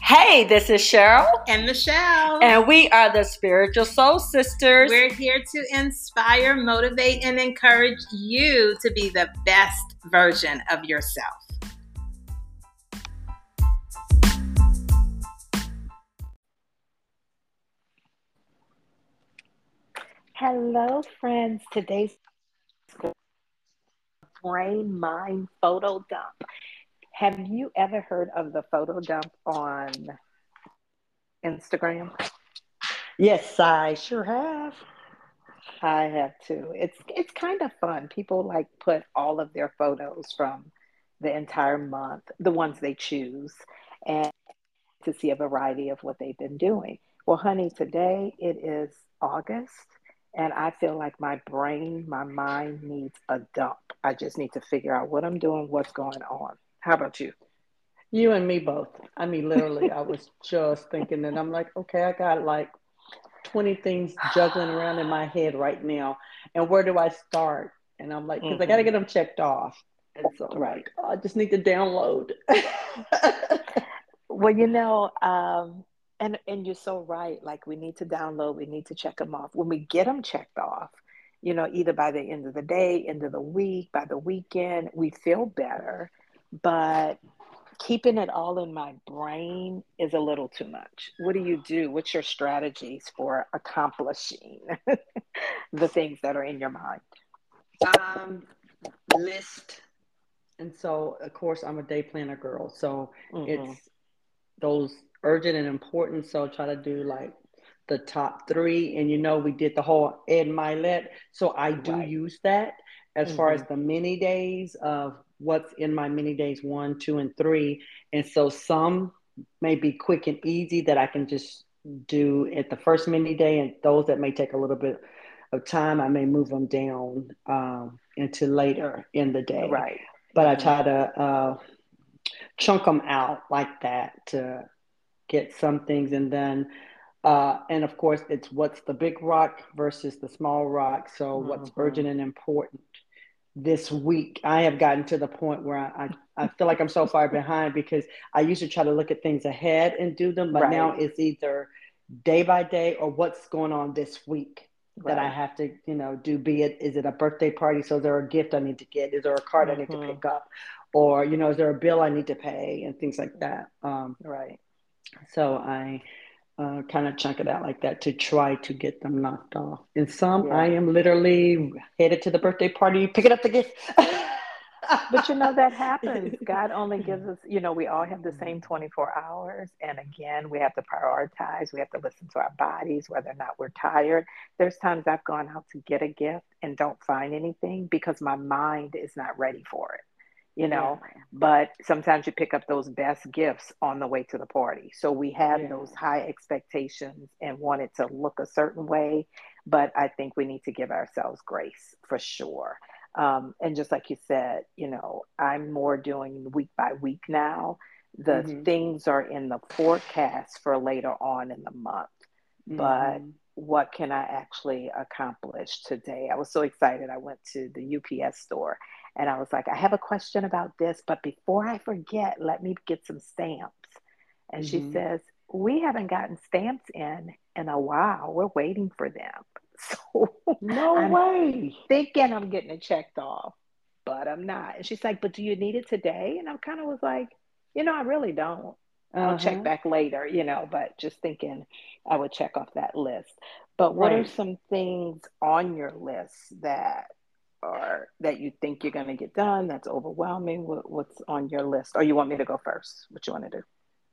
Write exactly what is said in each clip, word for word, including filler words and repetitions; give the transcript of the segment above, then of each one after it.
Hey, this is Cheryl and Michelle, and we are the Spiritual Soul Sisters. We're here to inspire, motivate, and encourage you to be the best version of yourself. Hello, friends. Today's brain mind photo dump. Have you ever heard of the photo dump on Instagram? Yes, I sure have. I have too. It's it's kind of fun. People like put all of their photos from the entire month, the ones they choose, and to see a variety of what they've been doing. Well, honey, today it is August, and I feel like my brain, my mind needs a dump. I just need to figure out what I'm doing, what's going on. How about you? You and me both. I mean, literally, I was just thinking, and I'm like, okay, I got like twenty things juggling around in my head right now. And where do I start? And I'm like, because mm-hmm. I got to get them checked off. And so I'm right. like, oh, I just need to download. Well, you know, um, and, and you're so right. Like, we need to download, we need to check them off. When we get them checked off, you know, either by the end of the day, end of the week, by the weekend, we feel better. But keeping it all in my brain is a little too much. What do you do? What's your strategies for accomplishing the things that are in your mind? Um, list. And so, of course, I'm a day planner girl. So mm-hmm. it's those urgent and important. So try to do like the top three. And, you know, we did the whole Ed Milet. So I do right. use that as mm-hmm. far as the mini days of what's in my mini days one, two, and three. And so some may be quick and easy that I can just do at the first mini day. And those that may take a little bit of time, I may move them down um, into later in the day. Right. But mm-hmm. I try to uh, chunk them out like that to get some things. And then, uh, and of course, it's what's the big rock versus the small rock. So mm-hmm. what's urgent and important this week. I have gotten to the point where I, I, I feel like I'm so far behind because I used to try to look at things ahead and do them. But right. now it's either day by day or what's going on this week. Right. That I have to, you know, do, be it, is it a birthday party? So is there a gift I need to get? Is there a card mm-hmm. I need to pick up? Or, you know, is there a bill I need to pay and things like that? Um, right. So I uh, kind of chunk it out like that to try to get them knocked off. And some, yeah. I am literally headed to the birthday party, picking up the gift. But you know, that happens. God only gives us, you know, we all have the same twenty-four hours. And again, we have to prioritize. We have to listen to our bodies, whether or not we're tired. There's times I've gone out to get a gift and don't find anything because my mind is not ready for it, you know. Yeah. But sometimes you pick up those best gifts on the way to the party. So we have yeah. those high expectations and want it to look a certain way. But I think we need to give ourselves grace for sure. Um, and just like you said, you know, I'm more doing week by week now. The mm-hmm. things are in the forecast for later on in the month. Mm-hmm. But what can I actually accomplish today? I was so excited. I went to the U P S store and I was like, I have a question about this, but before I forget, let me get some stamps. And mm-hmm. she says, we haven't gotten stamps in in a while. We're waiting for them. So no I'm way. thinking I'm getting it checked off, but I'm not. And she's like, but do you need it today? And I kind of was like, you know, I really don't. Uh-huh. I'll check back later, you know, but just thinking I would check off that list. But what right. are some things on your list that are that you think you're going to get done that's overwhelming? What, what's on your list? Or you want me to go first? What you want to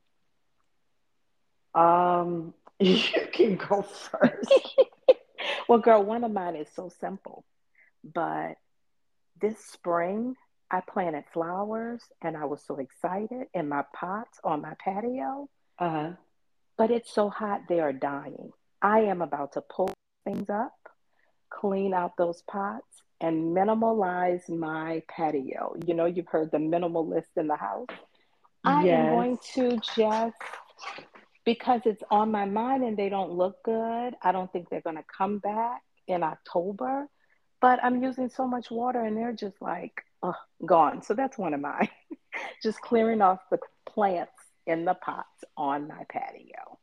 do? Um, you can go first. Well, girl, one of mine is so simple, but this spring I planted flowers and I was so excited in my pots on my patio, uh-huh. but it's so hot they are dying. I am about to pull things up, clean out those pots, and minimalize my patio. You know, you've heard the minimalist in the house. I yes. am going to just... because it's on my mind and they don't look good. I don't think they're going to come back in October, but I'm using so much water and they're just like, oh, gone. So that's one of mine. Just clearing off the plants in the pots on my patio.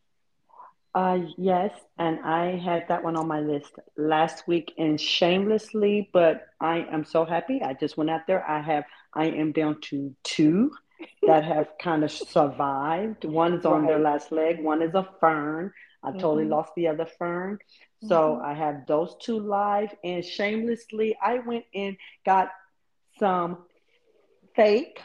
Uh, yes, and I had that one on my list last week, and shamelessly, but I am so happy. I just went out there. I have, I am down to two that have kind of survived. One is on their Right. last leg, one is a fern. I totally Mm-hmm. lost the other fern. So Mm-hmm. I have those two live, and shamelessly, I went and got some fake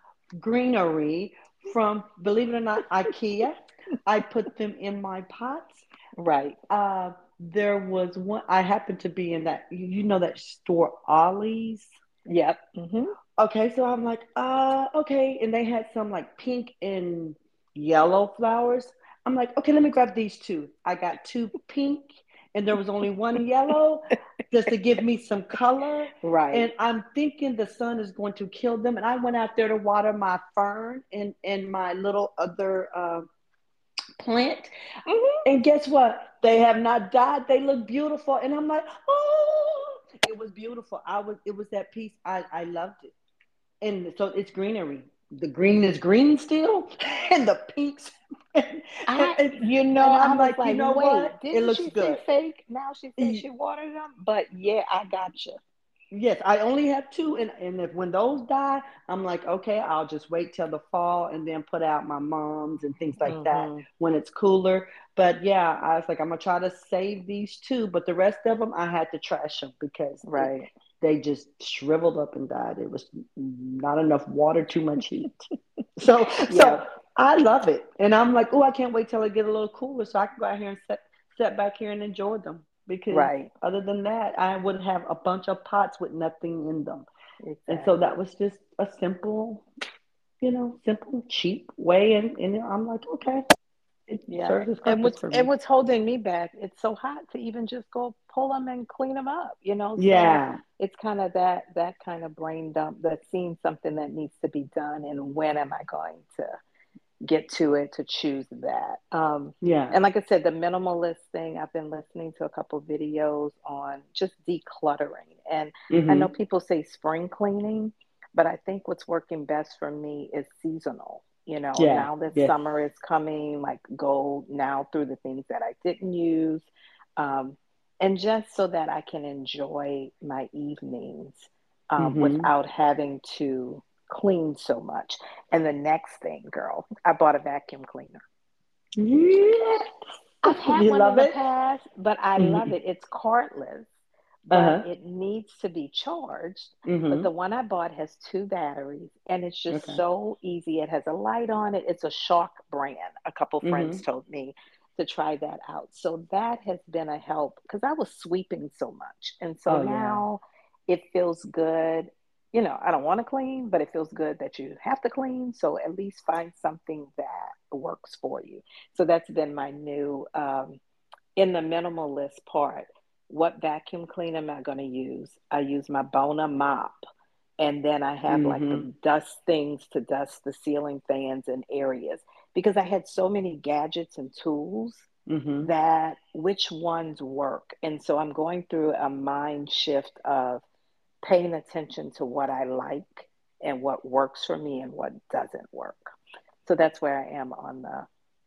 greenery from, believe it or not, IKEA. I put them in my pots. Right. Uh, there was one, I happened to be in that, you know, that store, Ollie's. Yep. Mm-hmm. Okay, so I'm like, uh, okay. And they had some like pink and yellow flowers. I'm like, okay, let me grab these two. I got two pink, and there was only one yellow just to give me some color. Right. And I'm thinking the sun is going to kill them. And I went out there to water my fern and, and my little other uh, plant. Mm-hmm. And guess what? They have not died. They look beautiful. And I'm like, oh, it was beautiful. I was, it was that piece. I, I loved it. And so it's greenery. The green is green still, and the pinks, and, and, I, and, you know, and I I'm was like, you like, know wait, what? It didn't looks she say good. fake? Now she said Y- she watered them. But yeah, I got you. Yes, I only have two, and, and if when those die, I'm like, okay, I'll just wait till the fall and then put out my mums and things like that Mm-hmm. when it's cooler. But yeah, I was like, I'm gonna try to save these two, but the rest of them I had to trash them because it, Right. they just shriveled up and died. It was not enough water, too much heat. So, Yeah. so I love it, and I'm like, oh, I can't wait till it get a little cooler so I can go out here and set sit back here and enjoy them. Because Right. other than that, I would have a bunch of pots with nothing in them, and so that Exactly. was just a simple, you know, simple, cheap way, and, and I'm like, okay, it Yeah. serves its And purpose what's for and me. what's holding me back, it's so hot to even just go pull them and clean them up, you know? So Yeah, it's kind of that that kind of brain dump, that seeing something that needs to be done and when am I going to get to it to choose that. Um, yeah. and like I said, the minimalist thing, I've been listening to a couple videos on just decluttering. And I know Mhm. people say spring cleaning, but I think what's working best for me is seasonal. You know, Yeah. now that Yes. summer is coming, like go now through the things that I didn't use. Um, and just so that I can enjoy my evenings um, Mhm. without having to clean so much. And the next thing, girl, I bought a vacuum cleaner. Yes. I've had You one in love the it. past, but I love Mhm. it. It's cordless, Uh but huh. it needs to be charged. But the Mhm. one I bought has two batteries and it's just Okay. so easy. It has a light on it. It's a Shark brand. A couple friends Mhm. told me to try that out. So that has been a help because I was sweeping so much. And so Oh yeah. now it feels good. You know, I don't want to clean, but it feels good that you have to clean. So at least find something that works for you. So that's been my new um, in the minimalist part. What vacuum cleaner am I going to use? I use my Bona mop, and then I have like Mhm. the dust things to dust the ceiling fans and areas because I had so many gadgets and tools Mhm. that which ones work. And so I'm going through a mind shift of paying attention to what I like and what works for me and what doesn't work. So that's where I am on the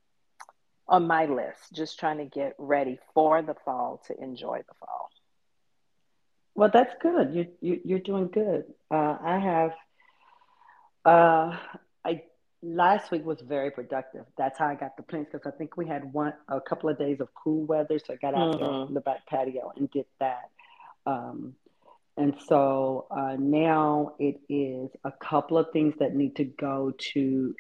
on my list, just trying to get ready for the fall to enjoy the fall. Well, that's good. You you you're doing good. Uh, I have. Uh, I last week was very productive. That's how I got the plants because I think we had one a couple of days of cool weather, so I got out there Mm-hmm. on the back patio and did that. Um, and so uh, now it is a couple of things that need to go to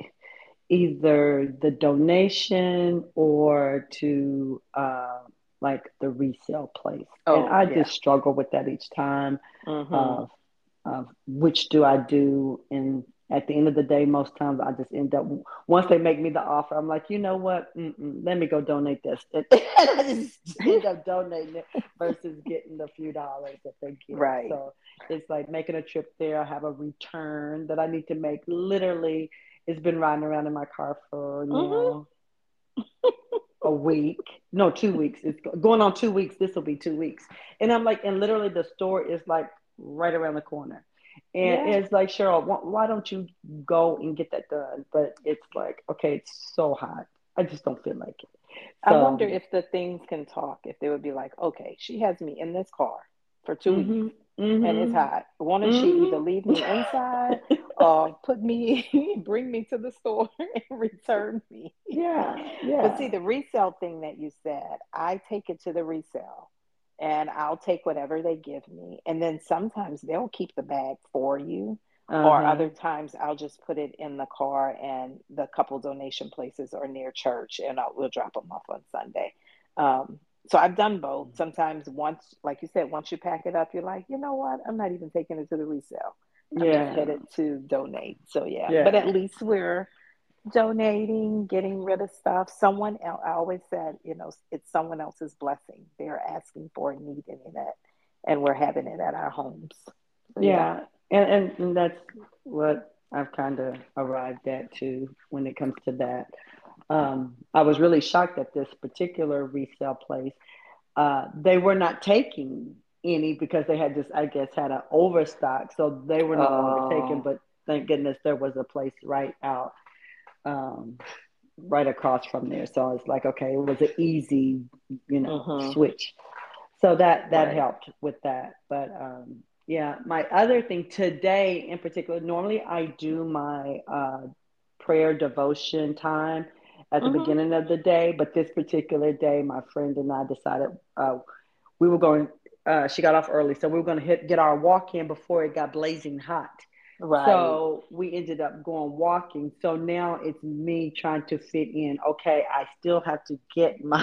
either the donation or to uh, like the resale place. And Oh I yeah. just struggle with that each time Mm-hmm. of of which do I do. And at the end of the day, most times I just end up once they make me the offer, I'm like, you know what? Mm-mm, let me go donate this, and I just end up donating it versus getting the few dollars that they get. Right. So it's like making a trip there. I have a return that I need to make. Literally, it's been riding around in my car for Mm-hmm. now a week. No, two weeks. It's going on two weeks. This will be two weeks. And I'm like, and literally the store is like right around the corner. And Yeah. it's like, Cheryl, why, why don't you go and get that done? But it's like, okay, it's so hot. I just don't feel like it. I wonder So, if the things can talk, if they would be like, okay, she has me in this car for two weeks mhm, and it's mhm, hot. Why don't she either mhm. leave me inside or put me, bring me to the store and return me? Yeah, But see, yeah. the resale thing that you said, I take it to the resale and I'll take whatever they give me. And then sometimes they'll keep the bag for you. Or Uh-huh. other times I'll just put it in the car and the couple donation places are near church and I'll, we'll drop them off on Sunday. Um, so I've done both. Sometimes once, like you said, once you pack it up, you're like, you know what? I'm not even taking it to the resale. I'm just Yeah, headed to donate. So yeah, but yeah. at least we're donating, getting rid of stuff. Someone else, I always said, you know, it's someone else's blessing. They're asking for and needing it, and we're having it at our homes. So yeah. Yeah, and, and, and that's what I've kind of arrived at too when it comes to that. Um, I was really shocked at this particular resale place. Uh, they were not taking any because they had just, I guess, had an overstock, so they were no longer taking. Oh. But thank goodness there was a place right out, um, right across from there. So it's like, okay, it was an easy, you know, Mm-hmm. switch. So that that Right. helped with that. But um, yeah, my other thing today in particular, normally I do my uh, prayer devotion time at the Mm-hmm. beginning of the day, but this particular day, my friend and I decided uh, we were going. Uh, she got off early, so we were going to hit get our walk in before it got blazing hot. Right. So we ended up going walking. So now it's me trying to fit in. Okay, I still have to get my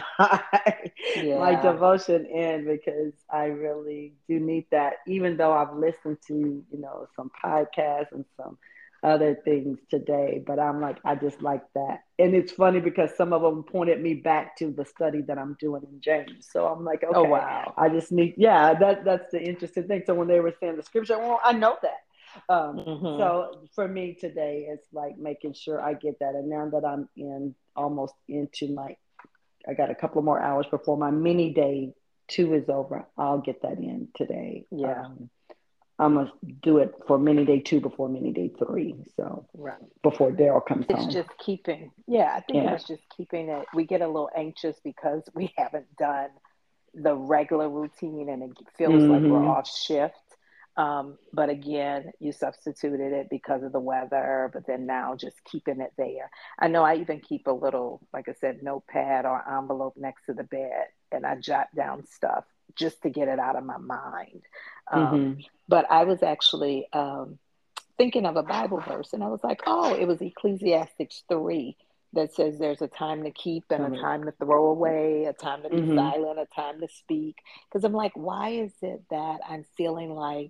my Yeah. devotion in because I really do need that. Even though I've listened to, you know, some podcasts and some other things today, but I'm like, I just like that. And it's funny because some of them pointed me back to the study that I'm doing in James. So I'm like, Oh okay, wow. I just need, yeah, that that's the interesting thing. So when they were saying the scripture, well, I know that. Um, Mm-hmm. so for me today, it's like making sure I get that. And now that I'm in almost into my, I got a couple more hours before my mini day two is over. I'll get that in today. Yeah. Um, I'm gonna do it for mini day two before mini day three. So Right. before Daryl comes It's home. just keeping, yeah, I think it Yeah. is just keeping it. We get a little anxious because we haven't done the regular routine and it feels like we're Mm-hmm. off shift. Um, but again, you substituted it because of the weather, but then now just keeping it there. I know I even keep a little, like I said, notepad or envelope next to the bed and I jot down stuff just to get it out of my mind. Um, Mm-hmm. but I was actually um, thinking of a Bible verse and I was like, oh, it was Ecclesiastes three that says there's a time to keep and a Correct. time to throw away, a time to be Mm-hmm. silent, a time to speak. Because I'm like, why is it that I'm feeling like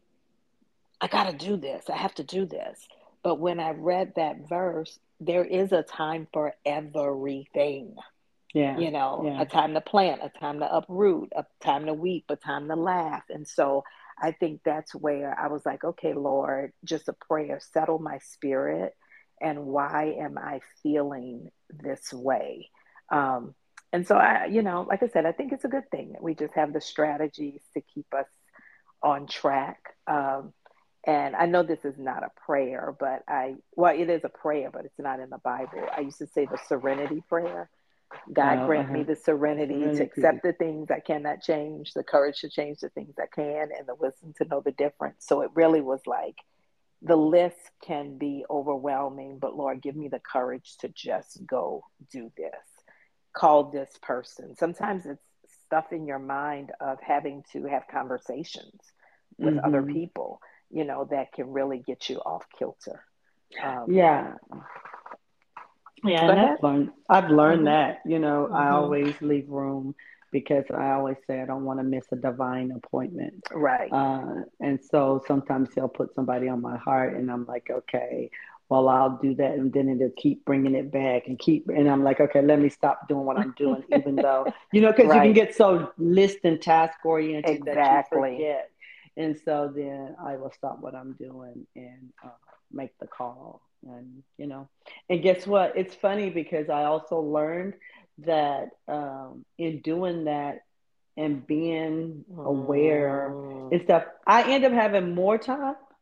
I got to do this? I have to do this. But when I read that verse, there is a time for everything. Yeah. You know, a Yeah. time to plant, a time to uproot, a time to weep, a time to laugh. And so I think that's where I was like, okay, Lord, just a prayer, settle my spirit. And why am I feeling this way? Um, and so I, you know, like I said, I think it's a good thing that we just have the strategies to keep us on track. Um, and I know this is not a prayer, but I, well, it is a prayer, but it's not in the Bible. I used to say the serenity prayer. God Oh, grant me uh-huh. the serenity to Serenity. accept the things I cannot change, the courage to change the things I can, and the wisdom to know the difference. So it really was like the list can be overwhelming, but Lord, give me the courage to just go do this, call this person. Sometimes it's stuff in your mind of having to have conversations with other Mm-hmm. people, you know, that can really get you off kilter. Um, Yeah. Yeah, go and ahead. I've learned I've learned Mm-hmm. that, you know, I Mm-hmm. always leave room because I always say I don't want to miss a divine appointment. Right. Uh, and so sometimes he'll put somebody on my heart and I'm like, okay, well, I'll do that. And then it'll keep bringing it back and keep, and I'm like, okay, let me stop doing what I'm doing, even though, you know, because you can Right. get so list and task oriented that you Exactly. forget. And so then I will stop what I'm doing and uh, make the call. And, you know, and guess what? It's funny because I also learned that um, in doing that and being aware and Mm, stuff, I end up having more time.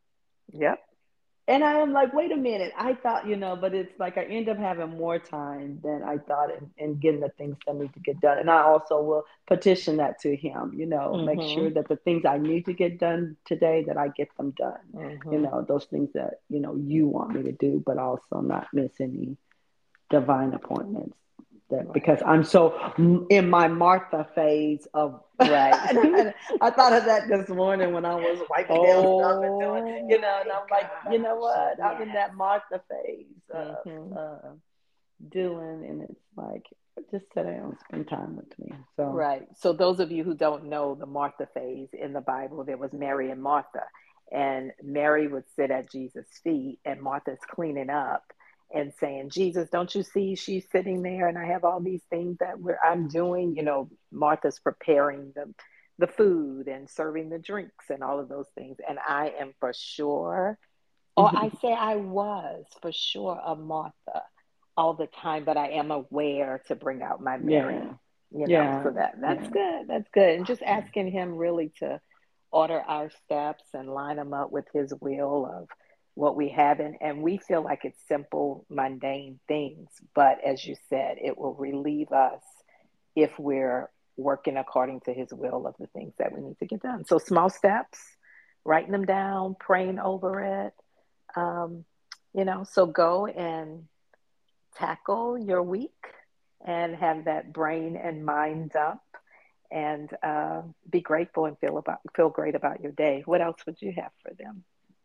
Yep. And I am like, wait a minute. I thought, you know, but it's like I end up having more time than I thought in, in getting the things that need to get done. And I also will petition that to him, you know, mm-hmm. make sure that the things I need to get done today, that I get them done. Mm-hmm. You know, those things that, you know, you want me to do, but also not miss any divine appointments. That, right. Because I'm so in my Martha phase of right. I, I thought of that this morning when I was wiping oh, down stuff and doing, you know, and I'm gosh. like, you know what? Yes. I'm in that Martha phase of mm-hmm. uh, doing, and it's like, just sit down and spend time with me. So right. So those of you who don't know the Martha phase in the Bible, there was Mary and Martha, and Mary would sit at Jesus' feet, and Martha's cleaning up and saying, Jesus, don't you see she's sitting there and I have all these things that we're, I'm doing, you know, Martha's preparing the, the food and serving the drinks and all of those things. And I am for sure, or I say I was for sure a Martha all the time, but I am aware to bring out my Mary, yeah. you know, yeah. so that that's yeah. good. That's good. And just asking him really to order our steps and line them up with his will of what we have. And, and we feel like it's simple, mundane things. But as you said, it will relieve us if we're working according to his will of the things that we need to get done. So small steps, writing them down, praying over it. Um, you know, so go and tackle your week and have that brain and mind up and uh, be grateful and feel about feel great about your day. What else would you have for them?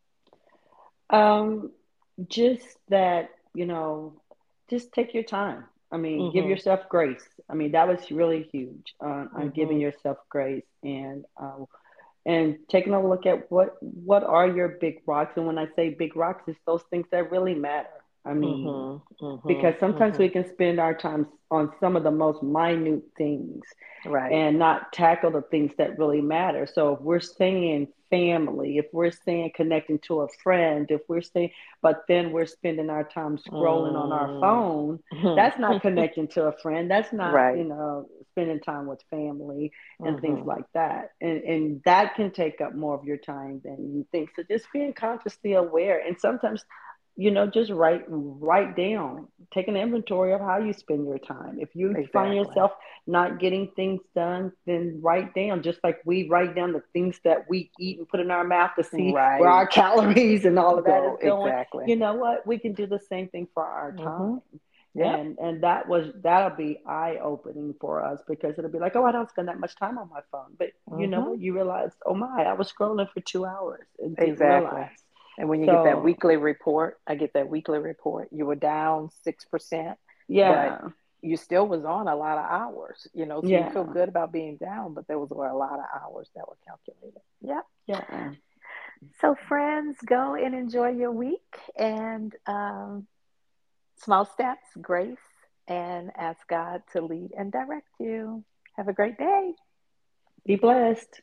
Um, just that, you know, just take your time. I mean, mm-hmm. give yourself grace. I mean, that was really huge uh, on mm-hmm. giving yourself grace and uh, and taking a look at what what are your big rocks. And when I say big rocks, it's those things that really matter. I mean, mm-hmm. Mm-hmm. because sometimes mm-hmm. we can spend our time on some of the most minute things, right, and not tackle the things that really matter. So if we're saying family, if we're saying connecting to a friend, if we're saying, but then we're spending our time scrolling mm. on our phone, that's not connecting to a friend. That's not, right. you know, spending time with family and mm-hmm. things like that. And, and that can take up more of your time than you think. So just being consciously aware. And sometimes, you know, just write write down, take an inventory of how you spend your time. If you exactly. find yourself not getting things done, then write down, just like we write down the things that we eat and put in our mouth to see right. where our calories and all of that Go, is going. Exactly. You know what? We can do the same thing for our time. Mm-hmm. Yep. And and that was that'll be eye-opening for us, because it'll be like, oh, I don't spend that much time on my phone. But mm-hmm. you know what? You realize, oh my, I was scrolling for two hours and didn't exactly. realize. And when you so, get that weekly report, I get that weekly report, you were down six percent. Yeah. But you still was on a lot of hours, you know, so yeah. you feel good about being down, but there was a lot of hours that were calculated. Yep. Yeah. So friends, go and enjoy your week, and um, small steps, grace, and ask God to lead and direct you. Have a great day. Be blessed.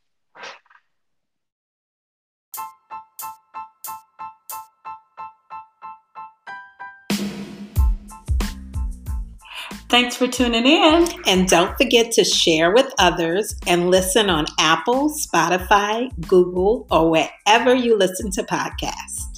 Thanks for tuning in. And don't forget to share with others and listen on Apple, Spotify, Google, or wherever you listen to podcasts.